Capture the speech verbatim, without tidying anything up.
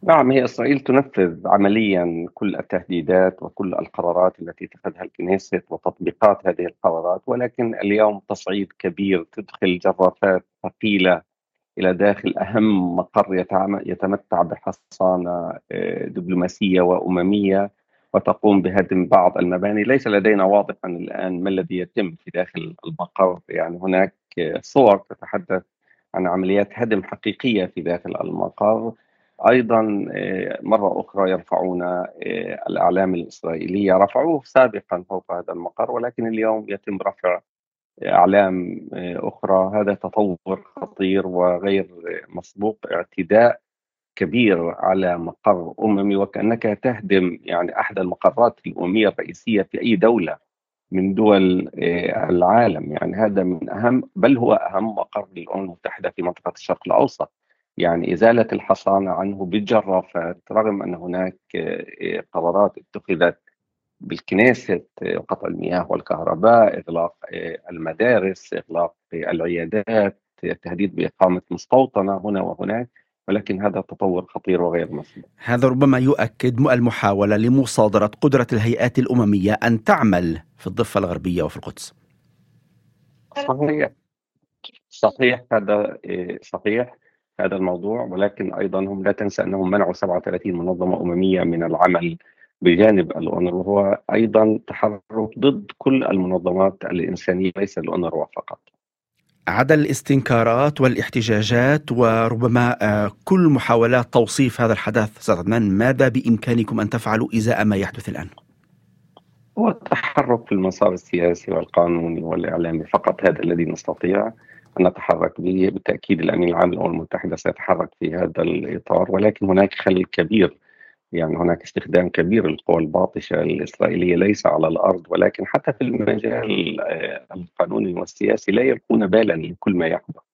نعم، هي إسرائيل تنفذ عمليا كل التهديدات وكل القرارات التي اتخذها الكنيست وتطبيقات هذه القرارات، ولكن اليوم تصعيد كبير تدخل جرافات ثقيلة إلى داخل أهم مقر يتعم- يتمتع بحصانة آه، دبلوماسية وأممية، وتقوم بهدم بعض المباني. ليس لدينا واضحا الآن ما الذي يتم في داخل المقر. يعني هناك آه، صور تتحدث عن عمليات هدم حقيقية في داخل المقر. أيضا آه، مرة أخرى يرفعون آه، الأعلام الإسرائيلية، رفعوه سابقا فوق هذا المقر، ولكن اليوم يتم رفع أعلام أخرى. هذا تطور خطير وغير مسبوق، اعتداء كبير على مقر أممي، وكأنك تهدم يعني أحد المقرات الأممية الرئيسية في أي دولة من دول آه، العالم. يعني هذا من أهم، بل هو أهم مقر للأمم المتحدة في منطقة الشرق الأوسط. يعني إزالة الحصانة عنه بالجرافات، رغم أن هناك آه، آه، قرارات اتخذت بالكنيست، قطع المياه والكهرباء، إغلاق آه، المدارس، إغلاق آه، العيادات، التهديد بإقامة مستوطنة هنا وهناك، ولكن هذا تطور خطير وغير مسبوق. هذا ربما يؤكد م- المحاولة لمصادرة قدرة الهيئات الأممية أن تعمل في الضفة الغربية وفي القدس. صحيح، صحيح، هذا آه، صحيح هذا الموضوع، ولكن أيضا هم لا تنسى أنهم منعوا سبعة وثلاثين منظمة أممية من العمل بجانب الأونروا، وهو أيضا تحرك ضد كل المنظمات الإنسانية، ليس الأونروا فقط. عدا الاستنكارات والاحتجاجات وربما آه، كل محاولات توصيف هذا الحدث، أستاذ عدنان، ماذا بإمكانكم أن تفعلوا إزاء ما يحدث الآن؟ هو التحرك في المسار السياسي والقانوني والإعلامي فقط، هذا الذي نستطيع أن نتحرك به. بالتأكيد الأمين العام للأمم المتحدة سيتحرك في هذا الإطار، ولكن هناك خلل كبير. يعني هناك استخدام كبير للقوى الباطشة الإسرائيلية، ليس على الأرض ولكن حتى في المجال آه، القانوني والسياسي، لا يلقون بالا لكل ما يحدث.